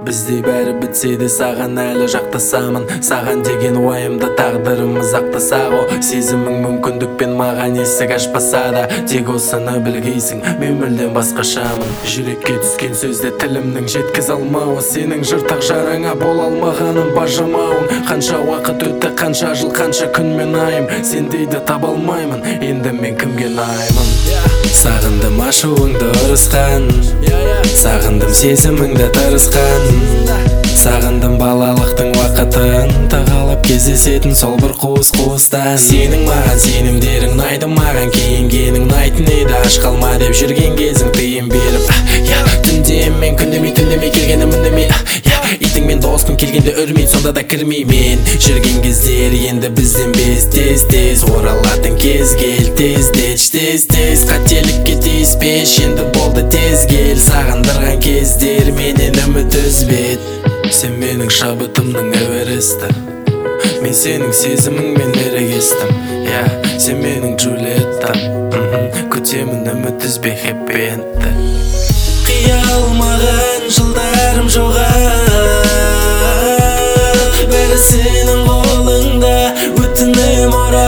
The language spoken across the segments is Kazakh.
Біздей бәрі бітсе де саған әлі жақтасамын. Саған деген уайымда тағдырымыз ақтаса ғой. Сезімің мүмкіндікпен маған есік ашпаса да, тек осыны білгейсің, мен мүлдем басқашамын. Жүрекке түскен сөзде тілімнің жеткізе алмауы, сенің жыртақ жараңа бола алмағаным бажамауың. Қанша уақыт өтті, қанша жыл, қанша күн мен айым, сендейді таба алмаймын, енді мен кімге наймын. Сағындым ашуыңды ұрысқан, сағындым сезіміңді тырысқан, сағындым балалықтың уақытын, тағалап кездесетін сол бір қуыс-қуыстан. Сенің маған сенімдерің ұнайды, маған кейінгенің ұнайтын еді. Аш қалма деп жүрген кезің тыйым беріп, түнде мен күндемей келгенім үндемей, итіңмен дос күн келгенде үрмейді, сонда да кірмеймен. Жүрген кездер енді бізден без, тез оралатын кез кел, тез қателікке тиіспеш, енді болды тез кел. Сағындырған кездер менен үміт үзбет. Сен менің шабытымның эвересті, мен сенің сезіміңмен ерегестім. Сен менің Джульеттам, күтемін үміт үзбе хэппи-эндті. Қия алмаған жылдарым жоға, бәрі сенің қолыңда, өтінем ора.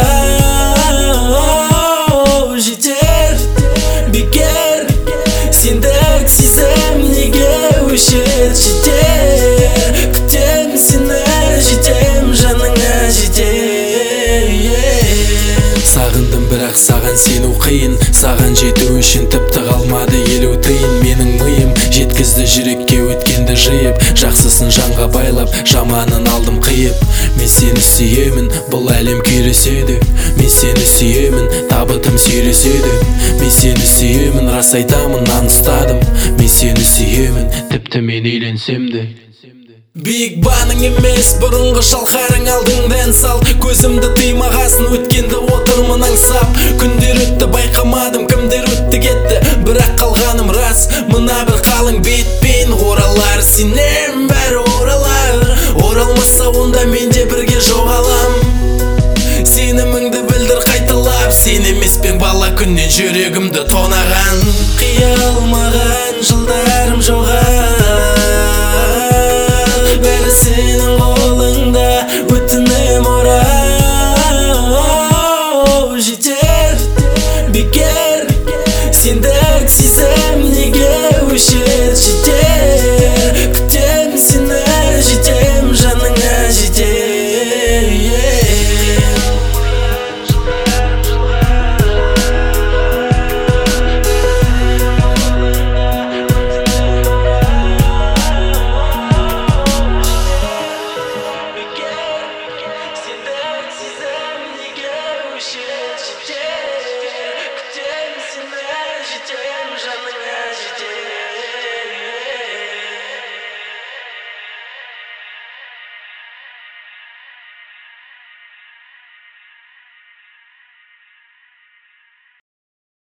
Жетер, бекер, сендік сезім неге өшер. Жетер, күтем сені, жетем жаныңа жетер. Сағындым бірақ саған сену қиын, саған жету үшін тіпті қалмады елу тиын. Менің миым жеткізді жүрекке өткенді жиып, жақсысын жанға байлап, жаманын алдым қиып. Мен сені сүйемін, бұл әлем күйреседі, мен сені сүйемін, табытым сүйреседі. Мен сені сүйемін, рас айтамын, нан ұстадым, мен сені сүйемін, тіпті мен үйленсем де. Биік баның емес, бұрынғы шалқарың алдыңдан сал, көзімді тыймағасын, өткенді отырмын аңсап. Күндер өтті, байқамадым кімдер өтті кетті, бірақ қалғаным рас, мына бір қалың бетпен оралар. Сенем бәрі оралар, оралмаса онда мен де бірге жоғалам. Сеніміңді білдір қайталап, сен емеспен бала күннен жүрегімді тонаған. Қия алмаған жылдарым жоқ,